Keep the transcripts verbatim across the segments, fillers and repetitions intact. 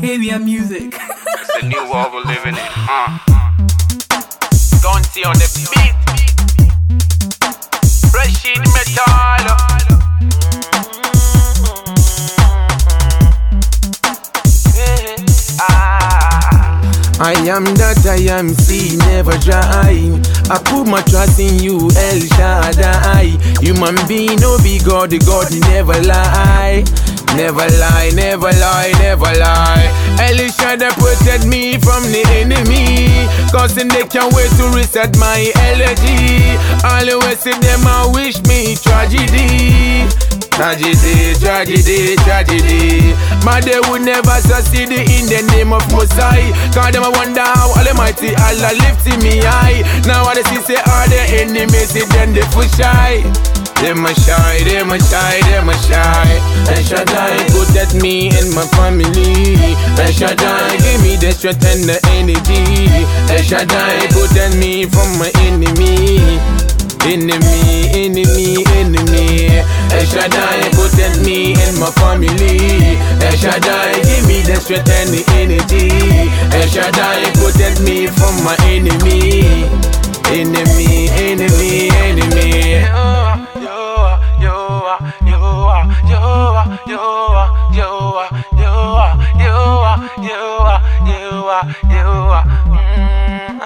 alien music. It's a new world we're living in. Uh. Gonzi on the beat. Rashid Metal. I am that I am, see, never dry. I put my trust in you, El Shaddai. Human being, no be God, the God, he never lie. Never lie, never lie, never lie. El Shaddai protect me from the enemy, cause they can't wait to reset my elegy. Always see them, I wish me tragedy. Tragedy, tragedy, tragedy. But they would never succeed in the name of Mosai. Cause them I wonder how Almighty Allah lifted me high. Now what they see say are the enemies, see then they full shy. Them a shy, them a shy, them a shy. El Shaddai protect me and my family. El Shaddai give me the strength and the energy. El Shaddai protect me from my enemy. Enemy, enemy, enemy. El Shaddai protect me and my family. El Shaddai give me the strength and the energy. El Shaddai protect me from my enemy. Enemy, enemy, enemy. You are, you are, you are, you are, you are, you are, you are, you are, you are, you are, you are, you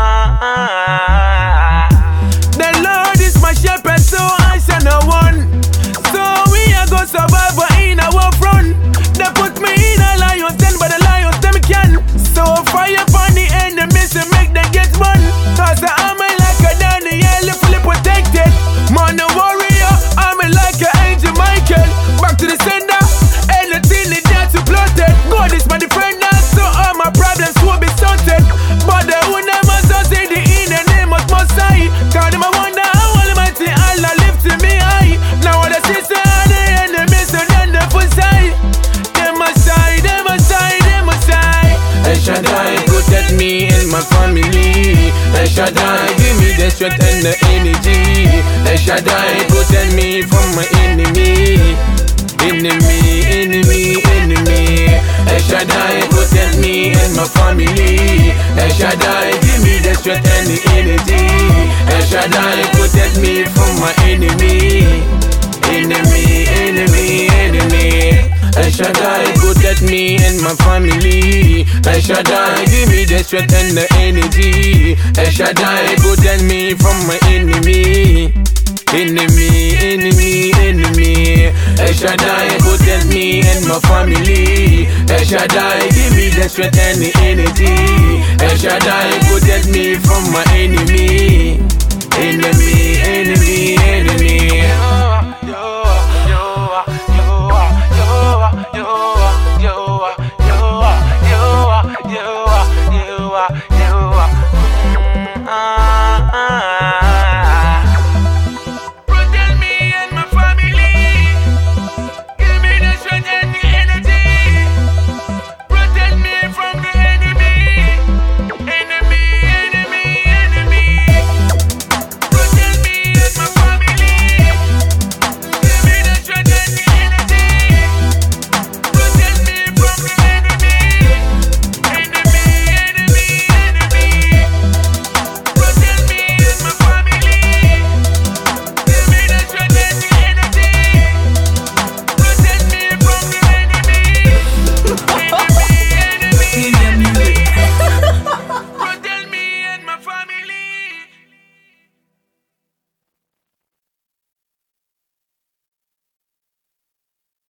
are. The Lord is my shepherd, so I shall not want. So we are gonna survive in our front. They put me in a lion's den, but the lions them can. So fire upon the enemies to make them get one. Cause I'm like a Daniel, fully protected. Man a warrior, I'm like an angel Michael. Back to the sender, anything is there to plotted. God is my defender, so all my problems will be sorted. But they will never succeed in the name of Mosai. Cause them I wonder how Almighty Allah lifted me high. Now what I see say are the enemies, so then the full side. Them a side, them a side, them a side. El Shaddai protect me and my family. El Shaddai give me the strength and the energy. El Shaddai protect me from my enemy. Enemy, enemy, enemy. El Shaddai protect me and my family. El Shaddai give me the strength and the energy. El Shaddai protect me from my enemy. Enemy, enemy, enemy. El Shaddai protect me and my family. El Shaddai give me the strength and the energy. El Shaddai protect me from my enemy. Enemy, enemy, enemy. El Shaddai protect me and my family. El Shaddai give me the strength and the energy. El Shaddai protect me from my enemy.